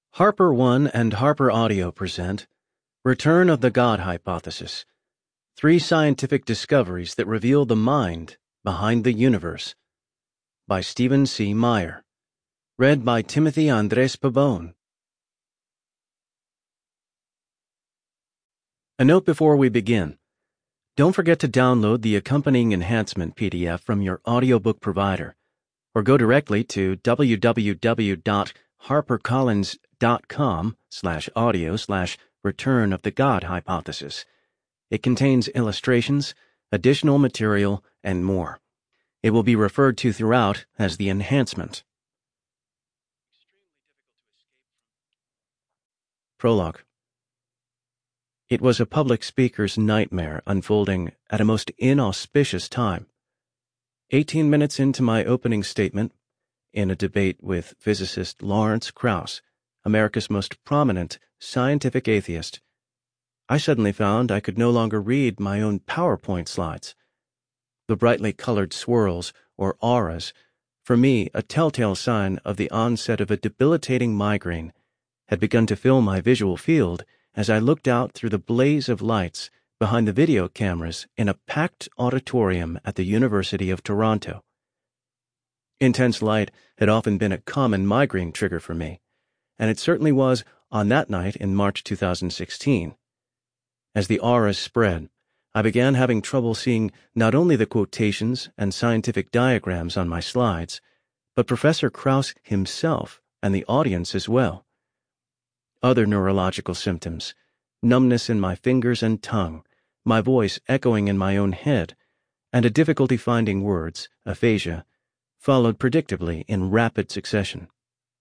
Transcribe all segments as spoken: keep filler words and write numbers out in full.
Harper One and Harper Audio present Return of the God Hypothesis, Three Scientific Discoveries That Reveal the Mind Behind the Universe, by Stephen C. Meyer. Read by Timothy Andres Pabon. A note before we begin. Don't forget to download the accompanying enhancement P D F from your audiobook provider, or go directly to w w w dot harper collins dot com slash audio slash return of the God hypothesis. It contains illustrations, additional material, and more. It will be referred to throughout as the enhancement. Prologue. It was a public speaker's nightmare unfolding at a most inauspicious time. Eighteen minutes into my opening statement, in a debate with physicist Lawrence Krauss, America's most prominent scientific atheist, I suddenly found I could no longer read my own PowerPoint slides. The brightly colored swirls, or auras, for me a telltale sign of the onset of a debilitating migraine, had begun to fill my visual field as I looked out through the blaze of lights behind the video cameras in a packed auditorium at the University of Toronto. Intense light had often been a common migraine trigger for me, and it certainly was on that night in March two thousand sixteen. As the auras spread, I began having trouble seeing not only the quotations and scientific diagrams on my slides, but Professor Krauss himself and the audience as well. Other neurological symptoms, numbness in my fingers and tongue, my voice echoing in my own head, and a difficulty finding words, aphasia, followed predictably in rapid succession.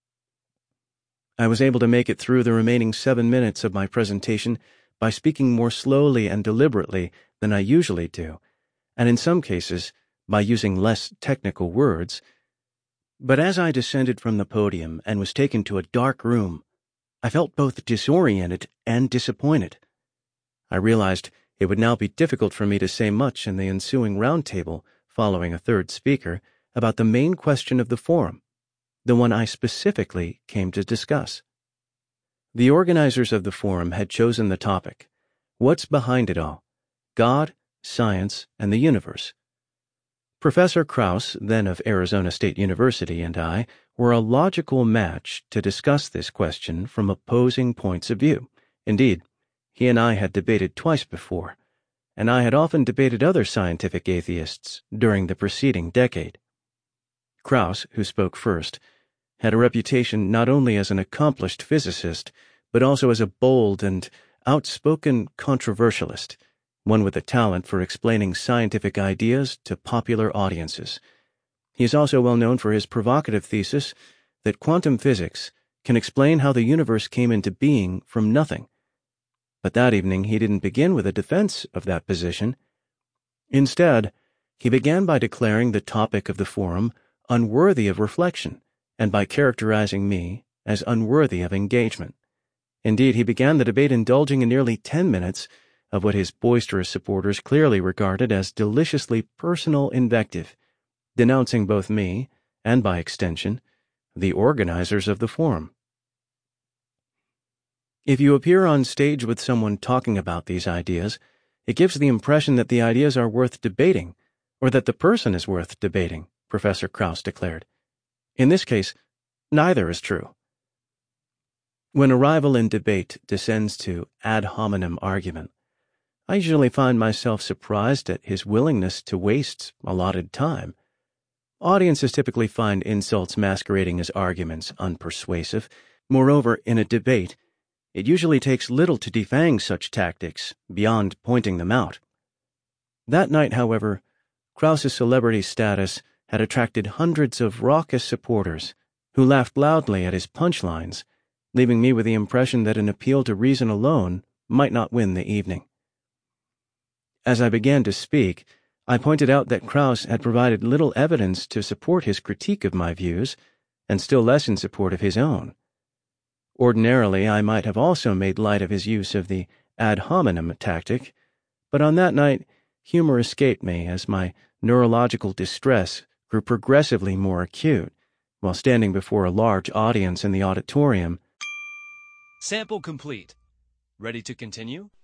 I was able to make it through the remaining seven minutes of my presentation by speaking more slowly and deliberately than I usually do, and in some cases by using less technical words. But as I descended from the podium and was taken to a dark room, I felt both disoriented and disappointed. I realized it would now be difficult for me to say much in the ensuing roundtable following a third speaker about the main question of the forum, the one I specifically came to discuss. The organizers of the forum had chosen the topic, What's Behind It All? God, Science, and the Universe. Professor Krauss, then of Arizona State University, and I were a logical match to discuss this question from opposing points of view. Indeed, he and I had debated twice before, and I had often debated other scientific atheists during the preceding decade. Krauss, who spoke first, had a reputation not only as an accomplished physicist, but also as a bold and outspoken controversialist, one with a talent for explaining scientific ideas to popular audiences. He is also well known for his provocative thesis that quantum physics can explain how the universe came into being from nothing. But that evening he didn't begin with a defense of that position. Instead, he began by declaring the topic of the forum unworthy of reflection, and by characterizing me as unworthy of engagement. Indeed, he began the debate indulging in nearly ten minutes of what his boisterous supporters clearly regarded as deliciously personal invective, denouncing both me, and by extension, the organizers of the forum. If you appear on stage with someone talking about these ideas, it gives the impression that the ideas are worth debating, or that the person is worth debating, Professor Krauss declared. In this case, neither is true. When a rival in debate descends to ad hominem argument, I usually find myself surprised at his willingness to waste allotted time. Audiences typically find insults masquerading as arguments unpersuasive. Moreover, in a debate, it usually takes little to defang such tactics beyond pointing them out. That night, however, Krauss's celebrity status had attracted hundreds of raucous supporters who laughed loudly at his punchlines, leaving me with the impression that an appeal to reason alone might not win the evening. As I began to speak, I pointed out that Krauss had provided little evidence to support his critique of my views, and still less in support of his own. Ordinarily, I might have also made light of his use of the ad hominem tactic, but on that night, humor escaped me as my neurological distress grew progressively more acute, while standing before a large audience in the auditorium Sample complete. Ready to continue?